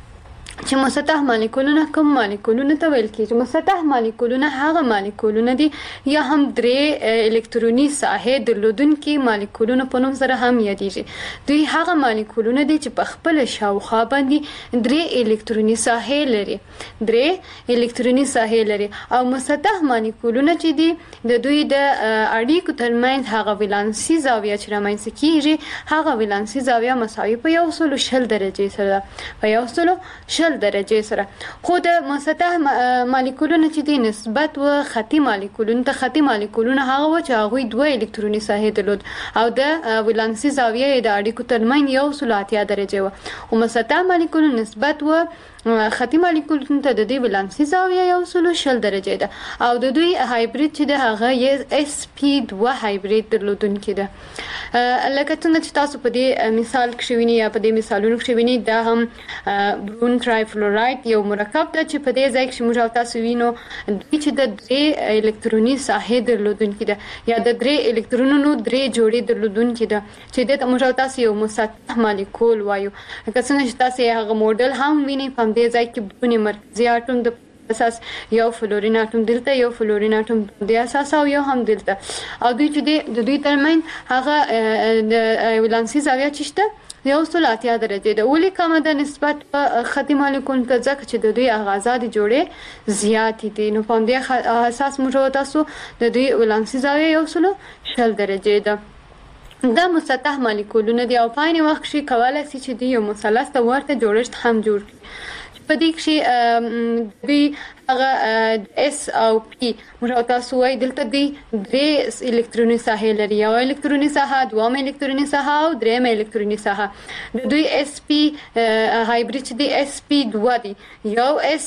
چې مسطح مالیکولونه کوم مالیکولونه ته ویل کېږي؟ مسطح مالیکولونه هغه مالیکولونه دي یا هم درې الکتروني ساحې درلودونکي مالیکولونه په نوم سره هم یادېږي. دوی هغه مالیکولونه دي چې په خپله شاوخوا باندې درې الکتروني ساحې لري درې الکتروني ساحې لري او مسطح مالیکولونه چې دي د دوی د اړیکو ترمنځ هغه ولانسي زاویه چې رامنځته کېږي هغه ولانسي زاویه مساوي په یو سلو شل درجې سره په یو سلو شل درجې سره. خو د مسطح مالیکولونه چې دي نسبت و خطي مالیکولونو ته. خطي مالیکولونه هغه و چې هغوی دوه الکتروني ساحې درلود او د ولانسي زاویه یې د اړیکو ترمنځ یو سلو اتیا درجې وه. خو مسطح مالیکولونه نسبت و خطي مالیکولونو ته د دوی ولانسي زاویه یو سلو شل درجې ده او د دوی هایبرید چې ده هغه اس پی دوه هایبرید درلودونکي ده. لکه څنګه چې تاسو په دې مثال کښې وینئ یا په دې مثالونو کښې وینئ، دا هم برون ټرای فلورایډ یو مرکب ده چې په دې ځای کښې موږ او تاسو وینو دوی چې د درې الکتروني ساحې درلودونکي ده یا د درې الکترونونو درې جوړې درلودونکي ده چې دې ته موږ او تاسو یو مسطح مالیکول وایو. لکه څنګه چې تاسو هغه موډل هم وینئ، په همدې ځای کې برون مرکزي اټوم د اساس یو فلورین اټوم دلته، یو فلورین اټوم د اساس او یو هم دلته او دوی چې د دوی ترمنځ هغه د ولانسي زاویه چې شته یو سل اتیا درجې ده. ولې کمه ده نسبت په خطي مالیکولونو ته؟ ځکه چې د دوی هغه ازادې جوړې زیاتې دي. نو په همدې اساس موږ تاسو د دوی ولانسي زاویه یو سل شل درجې ده. دا مسطح مالیکولونه دي او په عین وخت کښې کولی شي چې دوی یو مثلث ته ورته جوړښت هم جوړ کړي. په دې کښې دوی هغه اس او پی موږ او تاسو وایي دلته دوی درې الکتروني ساحې لري، یو الکتروني ساحه، دویمه الکتروني ساحه او دریمه الکتروني ساحه. د دوی اس پی هایبرید چې دی اس پی دوه دی، یو اس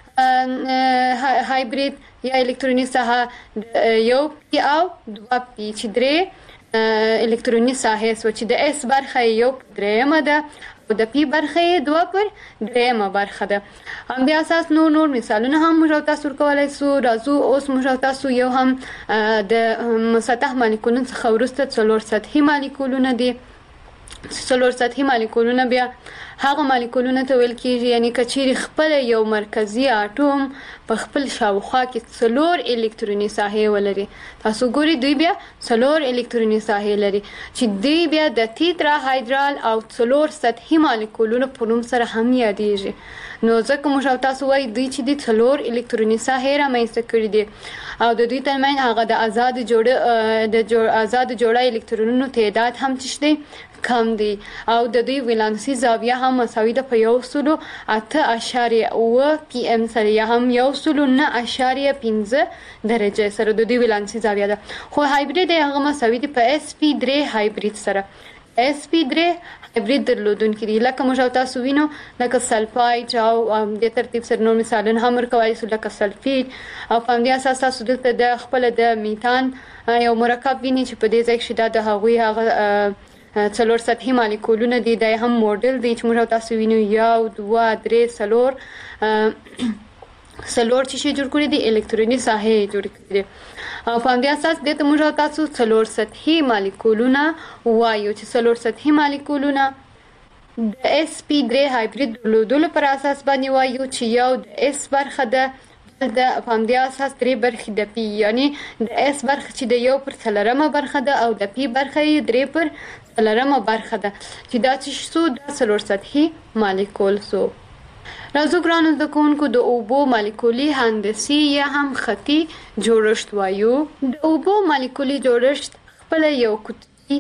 هایبرید یا الکتروني ساحه، یو پی او دوه پی چې درې الکتروني ساحې سوه چې د اس برخه یو دریمه ده او د پی برخه یې دوه پر دریمه برخه ده. همدې اساس نور نور مثالونه هم موږ او تاسو ورکولی سو. راځو اوس موږ او تاسو یو هم د مسطح مالیکولونو څخه وروسته څلور سطحي مالیکولونه دي. څلور سطحي مالیکولونه بیا هغه مالیکولونه ته ویل کیږي یعنی کچېرې خپل یو مرکزی اټوم په خپل شاوخوا کې څلور الکتروني ساحې ولري. تاسو ګورئ دوی بیا څلور الکتروني ساحې لري چې دوی بیا د تیترا هایدرال او څلور سطحي مالیکولونو په نوم سره هم یادېږي. نو ځکه موږ او تاسو وایي دوی چې د څلور الکتروني ساحې رامنځته کړي دي او د دوی ترمنځ هغه د آزاد جوړه د جوړ آزاد جوړه الکترونونو تعداد هم څه کم دی او د دوی ولانسي زاویه هم مساوي ده په یو سلو اته اشاریه اوه پی ام سره یا هم یو سلو نه اشاریه پنځه درجه سره د دوی ولانسي زاویه ده. خو هایبرید هغه مساوي دي په اس پی درې هایبرید سره. اس پی درې هایبرید درلودونکي دي لکه موږ او تاسو وینو لکه سلفاید او د ترتیب سره نور مثالونه هم ورکولی شو لکه سلفید او په همدې اساس تاسو دلته د خپله د میتان یو مرکب ویني چې په دې ځای کښې دا د هغوی هغه څلور سطحي مالیکولونه دي دا هم موډل دی چې موږ او تاسو وینو یو دوه درې څلور څلور چې شي جوړ کړي دي الکتروني ساحې جوړ کړي دي او په همدې اساس دې ته موږ او تاسو څلور سطحي مالیکولونه وایو چې څلور سطحي مالیکولونه د اس پی درې هایبرید درلودلو پر اساس باندې وایو چې یو د اس برخه ده د په همدې اساس درې برخې د پی یعنی د اس برخه چې د یو پر څلورمه برخه ده او د پی برخه یې درې پر څلورمه برخه ده چې دا چې شو د څلور سطحي مالیکول سو. راځو ګرانو زده کوونکو د اوبو مالیکولي هندسي یا هم خطي جوړښت وایو. د اوبو مالیکولي جوړښت خپل یو قطبي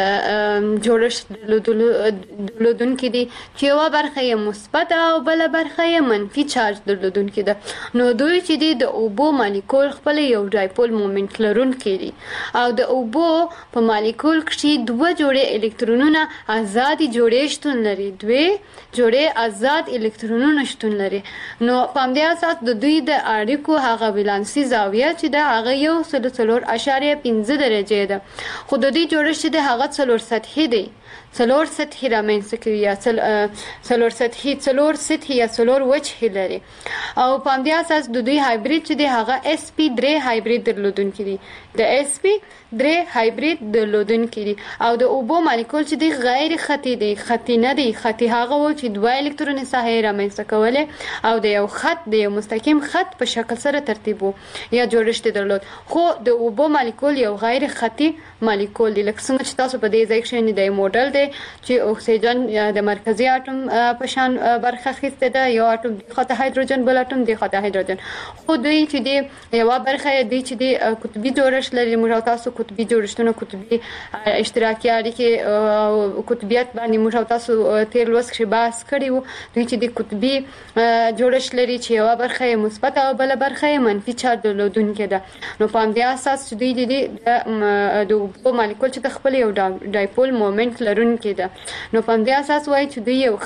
جوړښت درلودونکي دي چې یوه برخه یې مثبت او بله برخه یې منفي چارج درلودونکي ده. نو دوی چې دي د اوبو مالیکول خپل یو ډایپول مومنټ لرونکي دي او د اوبو په مالیکول کښې دوه جوړې الکترونونه ازادي جوړې شتون لري دوی جوړې آزاد الکترونونه شتون لري. نو په همدې اساس د دوی د اړیکو هغه ولانسي زاویه چې ده هغه یو سلو څلور اشاریه پنځه درجې ده خو د دوی جوړښت چې د هغه څلور سطحي دی څلور سطحي رامنځته کوي یا څلور سطحي څلور سطحي یا څلور وجهې لري او په همدې اساس د دوی هایبرید چې دی هغه اس پی درې هایبرید درلودونکي دي د اس پی درې هایبرید درلودونکي دي او د اوبو مالیکول چې دی غیر خطي دی خطي نه دی. خطي هغه و چې دوه الکتروني ساحې رامنځته کولې او د یو خط د یو مستقیم خط په شکل سره ترتیب و یا جوړښت درلود. خو د اوبو مالیکول یو غیر خطي مالیکول دی لکه څنګه چې تاسو په دې ځای کښې د موډل دی چې اکسیجن د مرکزي اټوم په شان برخه اخیستې ده یو اټوم دې خواته هایدروجن بل اټوم دې خواته هایدروجن خو دوی چې دی یوه برخه یې دی چې دی قطبي جوړښت لري. موږ او تاسو قطبي جوړښتونه قطبي اشتراکي اړیکې او قطبیت باندې موږ او تاسو تېر لوست کښې بحث کړی وو. دوی چې دی قطبي جوړښت لري چې یوه برخه یې مثبت او بله برخه یې منفي چارج درلودونکې ده. نو په همدې اساس چې دوی د دې د اوبو مالیکول چې د خپل یو ډایپول مومنټ لرونکی ده نو په همدې اساس وایي چې دوی یو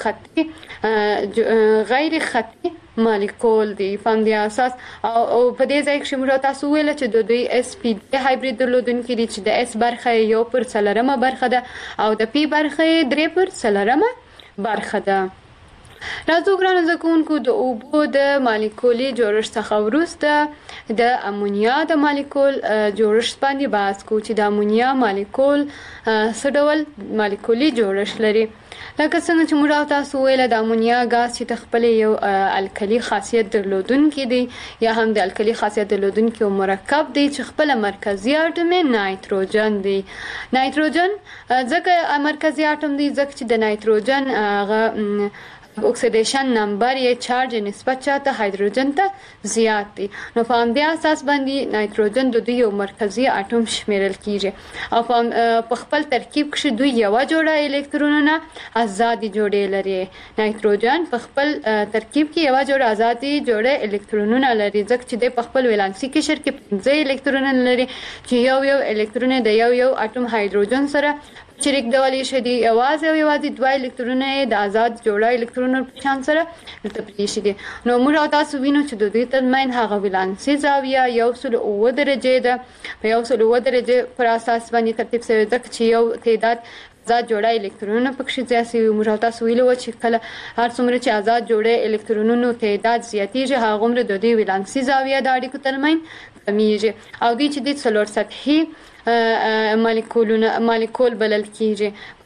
خطي غیر خطي مالیکول دی. په همدې اساس او په دې ځای کښې موږ تاسو وویله چې د دوی اس پی درې هایبرید درلودونکي دي چې د اس برخه یې یو پر څلورمه برخه ده او د پی برخه یې درې پر څلورمه برخه ده. راځو ګرانو زده کوونکو د اوبو د مالیکولي جوړښت څخه وروسته د امونیا د مالیکول جوړښت باندې بحث کوو چې د امونیا مالیکول څه ډول مالیکولي جوړښت لري. لکه څنګه چې موږ او تاسو ویله د امونیا ګاز چې د خپل یو الکلي خاصیت درلودونکي دی یا هم د الکلي خاصیت درلودونکي یو مرکب دی چې خپل مرکزي اټوم یې نایتروجن دی. نایتروجن ځکه مرکزي اټوم دی ځکه چې د نایتروجن هغه اکسیدیشن نمبر یا چارج نسبت چاته هایدروجن ته زیات دی. نو په همدې اساس باندې نایتروجن د دوی یو مرکزي اټوم شمیرل کیږي او په خپل ترکیب کښې دوی یوه جوړه الکترونونه ازادي جوړې لري. نایتروجن په خپل ترکیب کې یوه جوړه ازادي جوړه الکترونونه لري ځکه چې دی په خپل ولانسي قشر کې پنځه الکترونونه لري چې یو یو الکترون د یو یو اټوم هایدروجن سره شریک ډول یې شدي یوازې او یوازې دوه الکترونه یې د آزاد جوړه الکترونو په شان سره دلته پرې شدي. نو موږ او تاسو وینو چې د دوی ترمنځ هغه ولانسي زاویه یو سل اووه درجې ده په یو سل اووه درجې پر اساس باندې ترتیب شوی ځکه چې یو تعداد آزاد جوړه الکترونونه پکښې زیات شوي. موږ او تاسو ویلي وه چې کله هر څومره چې آزاد جوړه الکترونونو تعداد زیاتېږي هغومره د دوی ولانسي زاویه د اړیکو ترمنځ کمیږي او دوی چې د څلور سطحي مالیکولونه مالیکول بلل کیږي.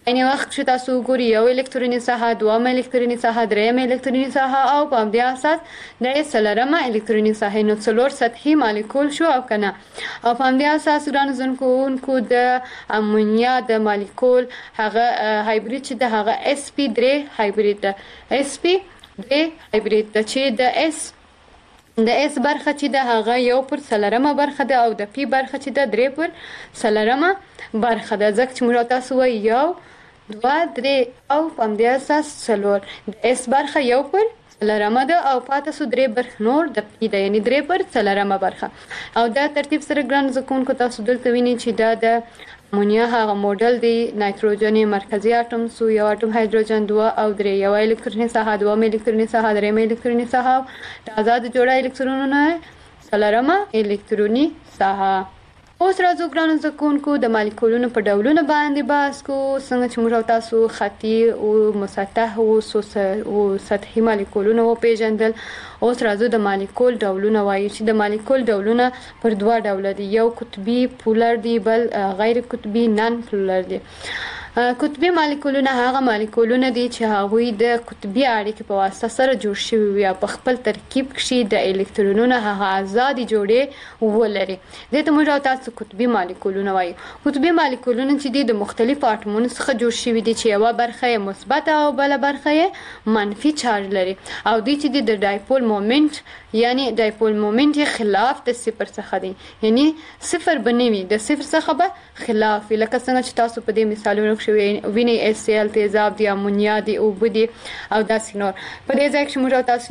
یعنی وخت چې تاسو ګوري یو الکتروني ساحه دوه الکتروني ساحه دریم الکتروني ساحه او په دې اساس د څلورمه الکتروني ساحه نو څلور سطحي مالیکول شو او کنه او په دې اساس ګران زنکو د امونیا د مالیکول هغه هایبرید چې د هغه اس پی درې هایبرید ده اس پی درې هایبرید ده چې د اس د اس برخه چې د هغه یو پر څلورمه برخه ده او د پی برخه چې د درې پر څلورمه برخه ده ځکه چې موږ تاسو وایو یو دوه درې او په دې اساس څلور د اس برخه یو پر څلورمه ده او پاتې سو درې برخه نور د پی ده یعنی درې پر څلورمه برخه او دا ترتیب سره ګران زکونکو تاسو دلته وینئ چې دا د امونیا هغه موډل دی نایتروجن مرکزی اټوم سو یو اټوم هایدروجن دوه او درې یو الکتروني ساحه دوه الکتروني ساحه درې الکتروني ساحه د آزاد جوړه الکترونونه څلورمه الکتروني ساحه اوس راځو ګرانو زکونکو د مالیکولونو په ډولونو باندې بحث کو څنګه چې موږ تاسو خطي او مسطح او سطحي مالیکولونه وپیژندل اوس راځو د مالیکول ډولونه وایو چې د مالیکول ډولونه پر دوه ډوله دي یو قطبي پولر دی بل غیر قطبي نان پولر دی قطبي مالیکولونه هغه مالیکولونه دي چې هغوی د قطبي اړیکې په واسطه سره جوړ شوي وي په خپل ترکیب کې د الکترونونو هغه آزادي جوړې ولري دې ته موږ تاسو قطبي مالیکولونه وایو قطبي مالیکولونه چې دي د مختلفو اټومونو څخه جوړ شوي دي چې یوه برخه یې مثبت او بله برخه یې منفي چارج لري او دوی چې دي د ډایپول مومنت یعنی ډایپول مومنت یې خلاف د صفر څخه دی یعنی صفر به نه وي د صفر څخه به خلاف وي لکه څنګه چې تاسو په دې مثالونو ویني اس سی ال تیزاب دی امونیا دی اوبه دی او داسې نور په دې ځای کې موږ تاسو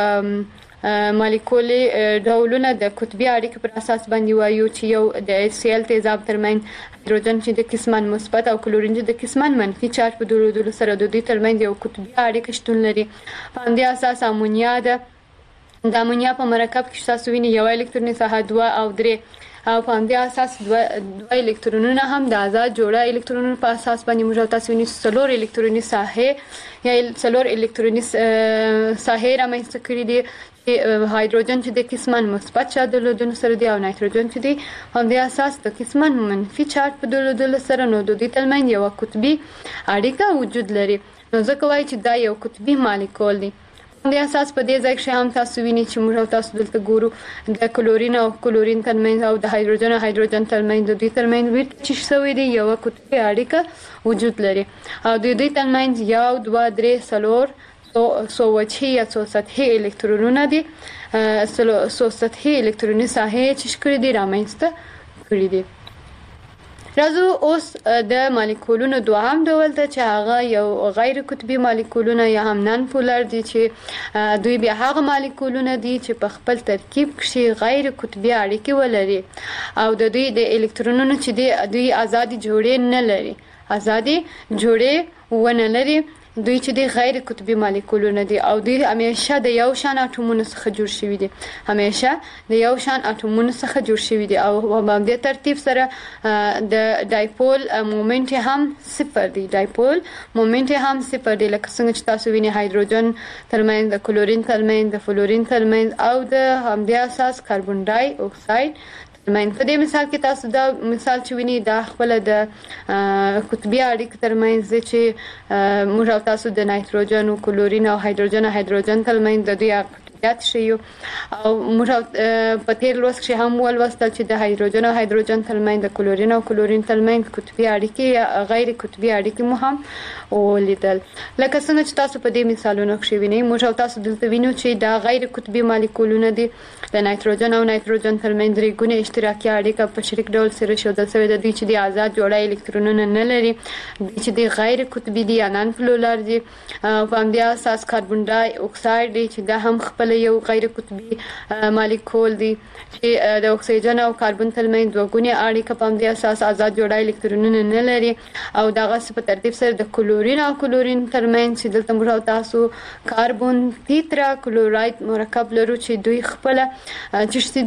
یو مالیکولي ډولونه د قطبي اړیکې پر اساس باندې وایو چې یو د اس سی ال تیزاب ترمنځ هایدروجن چې د قسمان مثبت او کلورین چې د قسمان منفي چارج په درلودلو سره د دوی ترمنځ یو قطبي اړیکه شتون لري په همدې اساس امونیا ده د امونیا په مرکب کې تاسو ویني یو الکتروني ساحه دوه او درې او په همدې اساس دوه دوه الکترونونه هم د آزاد جوړه الکترونونو په اساس باندې موږ تاسو ویني څلور الکتروني ساحه یا څلور الکتروني ساحه رامنځته کړي دي چې هایدروجن چې د قسمان مثبت چارج درلودلو سره دی او نایتروجن چې دی همدې اساس د قسمان منفي چارج په درلودلو سره نو د دوی ترمنځ یوه قطبي اړیکه وجود لري نو ځکه وایي چې دا یو قطبي مالیکول دی د اساس په دې ځای کې هم تاسو وینئ چې موږ تاسو دلته ګورو د کلورین او کلورین ترمنځ او د هایدروجن او هایدروجن ترمنځ د دوی ترمنځ ویټ چې شوی دی یو قطبي اړیکه وجود لري او د دوی ترمنځ یو دوه درې څلور څو وجهي یا څو سطحي الکترونونه دي څو سطحي الکتروني ساحې چې کړي دي رامنځته کړي دي راځو اوس د مالیکولونو دوهم ډول ته چې هغه یو غیر قطبي مالیکولونه یا هم نان پولر دي چې دوی بیا هغه مالیکولونه دي چې په خپل ترکیب کې غیر قطبي اړیکې ولري او د دوی د الکترونونو چې دي دوی آزادي جوړې نه لري آزادي جوړې ونه لري دوی چې د غیر قطبي مالیکولونه دي او دوی همیشه د یو شان اټومونو څخه جوړ شوي دي همیشه د یو شان اټومونو څخه جوړ شوي دي او په همدې ترتیب سره د ډایپول مومنت هم صفر دی ډایپول مومنت هم صفر دی لکه څنګه چې تاسو وینئ هایدروجن ترمنځ د کلورین ترمنځ د فلورین ترمنځ او د همدې اساس کاربن ډای اکساید ترمنځ په دې مثال کې تاسو دا مثال چې وینئ دا خپل د قطبي اړیکې ترمنځ چې موږ تاسو د نایتروجن او کلورین او هایدروجن او هایدروجن ترمنځ د دوی یاد شي او موږ په تیر لوست کې هم ولوستل چې د هایدروجن او هایدروجن ترمنځ د کلورین او کلورین ترمنځ قطبي اړیکې یا غیر قطبي اړیکې مو هم ولیدل لکه څنګه چې تاسو په دې مثالونو کې وینئ موږ تاسو دلته وینو چې دا غیر قطبي مالیکولونه دي د نایتروجن او نایتروجن ترمنځ درې ګونې اشتراکي اړیکه په شریک ډول سره ښودل شوې ده دوی چې د آزاد جوړه الکترونونه نه لري دوی چې د غیر قطبي دي یا نان پولر دي په همدې اساس کاربن ډای اکساید دی چې دا هم خپل یو غیر قطبي مالیکول دی چې د اکسیجن او کاربن ترمنځ دوه ګونې اړیکه په همدې اساس آزاد جوړه الکترونونه نه لري او دغه په ترتیب سره د کلورین او کلورین ترمنځ چې دلته موږ تاسو کاربن تیترا کلوراید مرکب لرو چې دوی خپل چې دي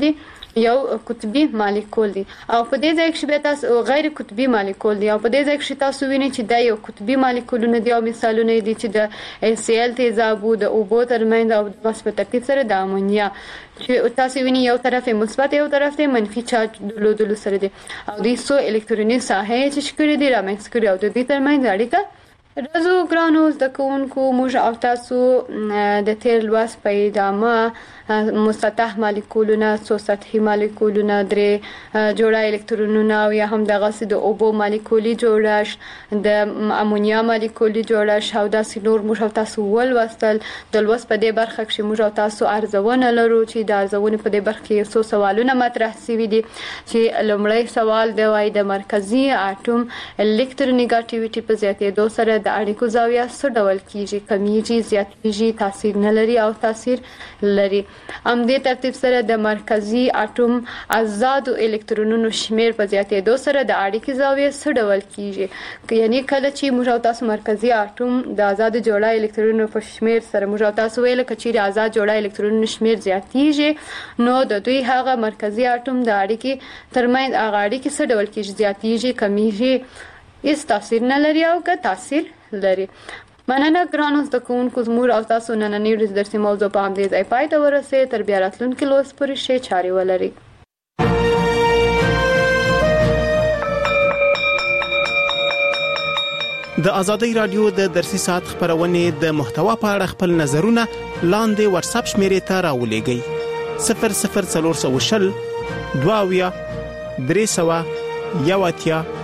یو قطبي مالیکول دی او په دې ځای کې به تاسو غیر قطبي مالیکول دی او په دې ځای کې تاسو وینئ چې دا یو قطبي مالیکولونه دي او مثالونه دي چې د ال سی ال تیزابو د اوبو ترمنځ او بس په ترتیب سره د امونیا چې تاسو وینئ یو طرف مثبت یو طرف منفي چارج درلودلو سره دي او د څو الکتروني ساحې چې شکړې دي رامنځته کړي او د دې ترمنځ اړیکه راځو ګرانو زده کوونکو موږ او تاسو د تیر لوست په ادامه مسطح مالیکولونه څو سطحي مالیکولونه درې جوړه الکترونونه او یا هم دغسې د اوبو مالیکولي جوړښت د امونیا مالیکولي جوړښت او داسې نور موږ او تاسو ولوستل. د لوست په دې برخه کې موږ او تاسو ارزونه لرو چې د ارزونې په دې برخه کې څو سوالونه مطرح شوي دي چې لومړی سوال دی وايي د مرکزي اټوم الکترونیګاټیویټي په زیاتېدو سره د اړیکو زاویه څه ډول کیږي، کمیږي، زیاتېږي، تاثیر نه لري او تاثیر لري. همدې ترتیب سره د مرکزي اټوم آزادو الکترونونو شمیر په زیاتېدو سره د اړیکې زاویه څه ډول کیږي. یعنی کله چې موږ او تاسو مرکزي اټوم د آزاد جوړه الکترونونو په شمیر سره موږ او تاسو ویل کچې آزاد جوړه الکترونونو شمیر زیاتېږي نو د دوی هغه مرکزي اټوم د اړیکې ترمنځ هغه اړیکې څه ډول کیږي، زیاتېږي، کمیږي، هیڅ تاثیر نه لري او که تاثیر لري. مننه ګرانو زده کوونکو، زموږ او تاسو نننۍ ورځ درسي موضوع په همدې ځای پای ته ورسېد. تر بیا راتلونکي لوست پورې ښې چارې ولرئ. د ازادۍ رادیو د درسي ساعت خبرونې د محتوا په اړه خپل نظرونه لاندې واتساپ شمیرې ته راولېږئ صفر صفر څلور سوه شل دوه اویا درې سوه یو اتیا